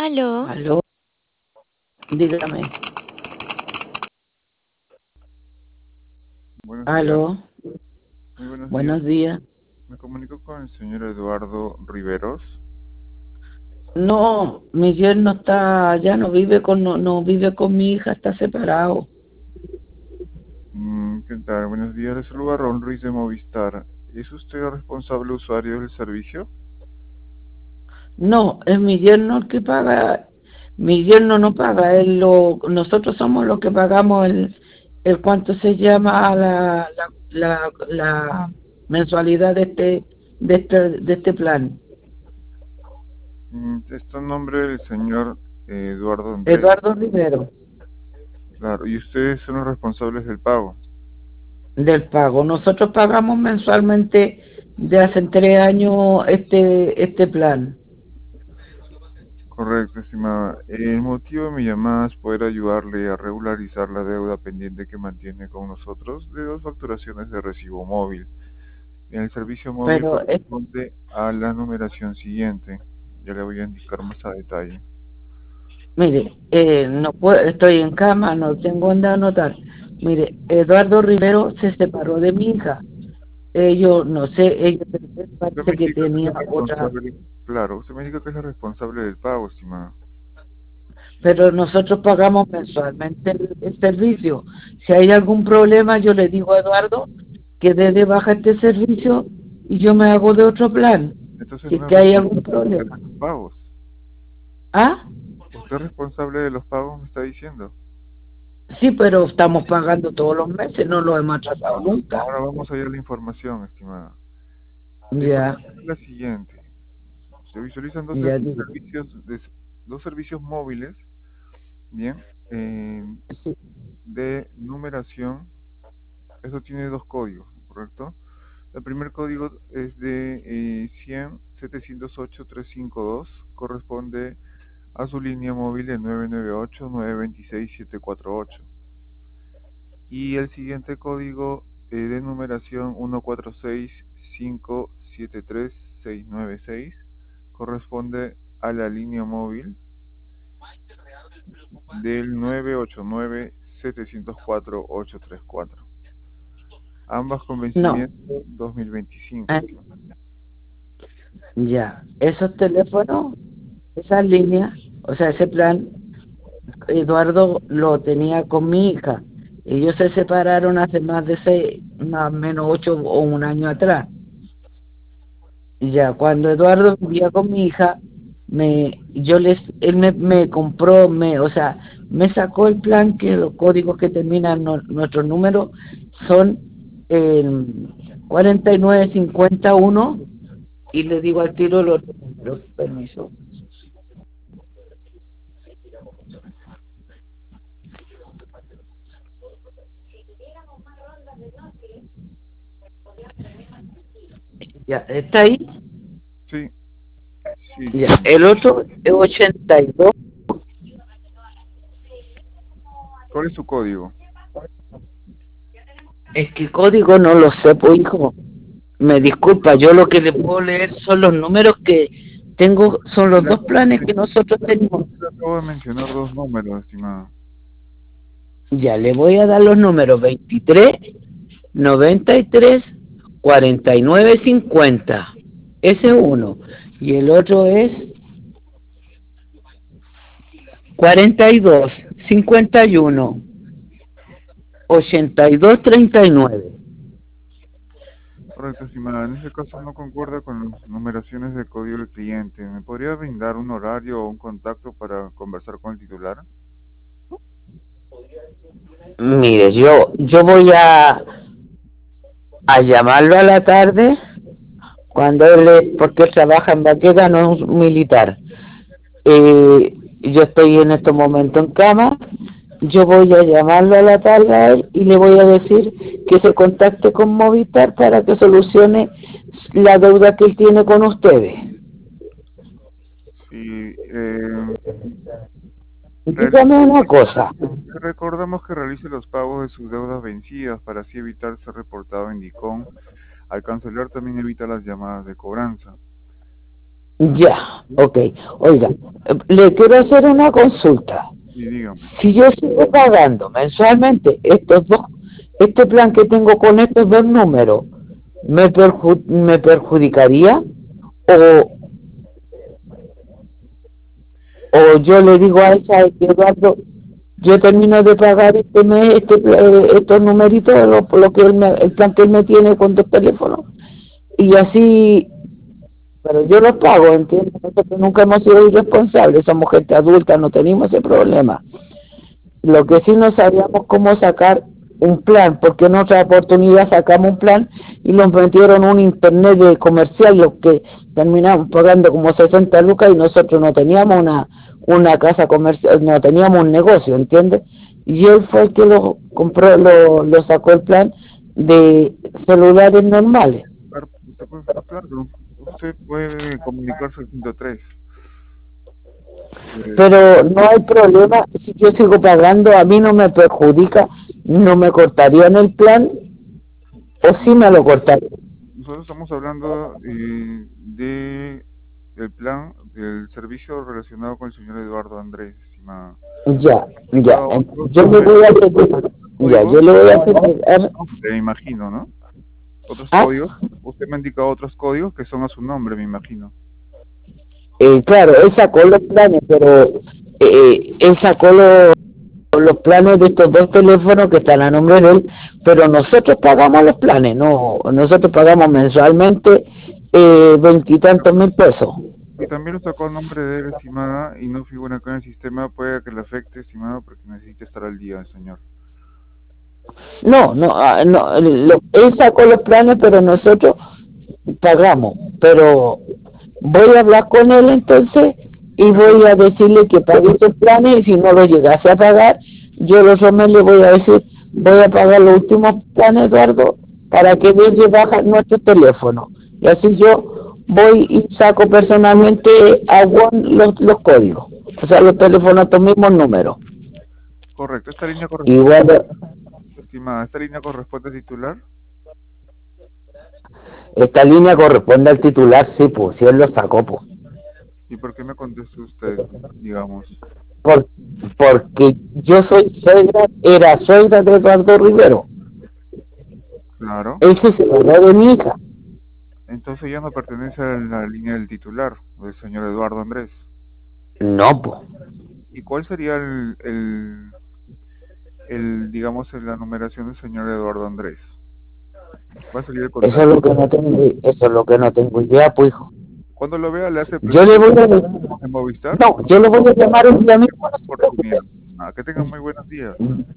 Aló, Aló, dígame. Buenos días, Aló, muy buenos días. buenos días. Me comunico con el señor Eduardo Riveros. No, mi yerno está, ya no vive con, no vive con mi hija, está separado. ¿Qué tal? Buenos días, le saluda Ron Ruiz de Movistar. ¿Es usted el responsable usuario del servicio? No, es mi yerno el que paga. Mi yerno no paga, nosotros somos los que pagamos el cuánto se llama la mensualidad de este plan. Está en nombre del señor Eduardo Andrés. Eduardo Rivero, Claro, y ustedes son los responsables del pago. del pago. Nosotros pagamos mensualmente de hace 3 años este plan. Correcto, estimada. El motivo de mi llamada es poder ayudarle a regularizar la deuda pendiente que mantiene con nosotros de dos facturaciones de recibo móvil. El servicio móvil Pero corresponde a la numeración siguiente. Ya le voy a indicar más a detalle. mire, no puedo, estoy en cama, no tengo donde anotar. Mire, Eduardo Rivero se separó de mi hija. Ellos, no sé, ella Usted me parece que indica que es tenía la otra, responsable, claro, usted me indica que es la responsable del pago, estimada. pero nosotros pagamos mensualmente el servicio. Si hay algún problema, yo le digo a Eduardo que dé de baja este servicio y yo me hago de otro plan. Entonces Si es no es que hay algún responsable de problema. los pagos. ¿Ah? ¿Usted es responsable de los pagos, me está diciendo? Sí, pero estamos pagando todos los meses, no lo hemos atrasado nunca. Ahora vamos a ir a la información, estimada. La Ya, información es la siguiente. Se visualizan ya digo. dos servicios móviles, bien, eh, Sí, de numeración. Eso tiene dos códigos, ¿correcto? El primer código es de 100-708-352, corresponde a su línea móvil de 998-926-748. Y el siguiente código de numeración 146-573-696 corresponde a la línea móvil del 989-704-834. Ambas con no, vencimiento 2025. eh, ya. Esos teléfonos, esas líneas, o sea, ese plan, Eduardo lo tenía con mi hija. Ellos se separaron hace más de 6, más o menos 8 o un año atrás. Y ya, cuando Eduardo vivía con mi hija, él me compró, o sea, me sacó el plan que los códigos que terminan nuestros números son el 4951 y le digo al tiro los números, permiso. Ya, ¿está ahí? Sí, sí, Ya, estimado. el otro es 82. ¿Cuál es su código? Es que código no lo sé, pues hijo. Me disculpa, yo lo que le puedo leer son los números que tengo, son Sí, los dos planes que nosotros tenemos. le acabo de mencionar dos números, estimado. Ya, le voy a dar los números 23, 93, 49, 50. Ese es uno. Y el otro es 42, 51, 82, 39. Correcto, estimada. En este caso no concuerda con las numeraciones del código del cliente. ¿Me podría brindar un horario o un contacto para conversar con el titular? Mire, yo voy a llamarlo a la tarde cuando porque él trabaja en Baqueda, no es un militar. Yo estoy en este momento en cama, yo voy a llamarlo a la tarde a él y le voy a decir que se contacte con Movistar para que solucione la deuda que él tiene con ustedes. Sí, Dígame una cosa, recordamos que realice los pagos de sus deudas vencidas para así evitar ser reportado en DICOM. Al cancelar también evita las llamadas de cobranza. Ya, ok. Oiga, le quiero hacer una consulta. Y dígame. Si yo sigo pagando mensualmente este plan que tengo con estos dos números, ¿me perjudicaría? O, o yo le digo a esa Eduardo, yo termino de pagar este mes, estos numeritos, lo que el plan que él me tiene con dos teléfonos, y así, pero yo los pago, ¿entiendes? Nosotros nunca hemos sido irresponsables, somos gente adulta, no tenemos ese problema. Lo que sí no sabíamos cómo sacar un plan, porque en otra oportunidad sacamos un plan y nos metieron un internet de comercial, los que terminamos pagando como 60 lucas y nosotros no teníamos una casa comercial, no teníamos un negocio, ¿entiendes? Y él fue el que lo compró, lo sacó el plan de celulares normales. Claro, claro, usted puede comunicarse al 103. Pero no hay problema, si yo sigo pagando, a mí no me perjudica, no me cortarían el plan, o sí me lo cortarían. Nosotros estamos hablando de el plan del servicio relacionado con el señor Eduardo Andrés, estimada. Ya, ya, yo le Usted voy a hacer, ya, códigos, yo le voy a hacer, me imagino, ¿no? Otros ah, códigos. Usted me ha indicado otros códigos que son a su nombre, me imagino. claro, él sacó los planes, pero él sacó los planes de estos dos teléfonos que están a nombre de él, pero nosotros pagamos los planes, no, nosotros pagamos mensualmente 20 y tantos mil pesos. Y también lo sacó el nombre de él, estimada, y no figura acá en el sistema, puede que le afecte, estimado, porque necesite estar al día, señor. No, no, no, él sacó los planes, pero nosotros pagamos, pero voy a hablar con él entonces y voy a decirle que pague esos planes y si no lo llegase a pagar, yo los hombres le voy a decir, voy a pagar los últimos planes, Eduardo, para que desde baja nuestro teléfono. Y así yo voy y saco personalmente a One los códigos, o sea, los teléfonos, estos mismos números. Correcto, esta línea corresponde, Igual, estimada, esta línea corresponde al titular. esta línea corresponde al titular, sí, pues, si él lo sacó, pues. ¿Y por qué me contestó usted, digamos? Por, porque yo era suegra de Eduardo Rivero. Claro. Él se separó de mi hija. Entonces ya no pertenece a la línea del titular, del señor Eduardo Andrés. No, pues. ¿Y cuál sería digamos, la numeración del señor Eduardo Andrés? Va a salir el Eso contacto. es lo que no tengo, eso es lo que no tengo idea, pues, hijo. Cuando lo vea, le hace Yo le voy a en Movistar. no, yo le voy a llamar un día mismo. Oportunidad. Que tengan muy buenos días.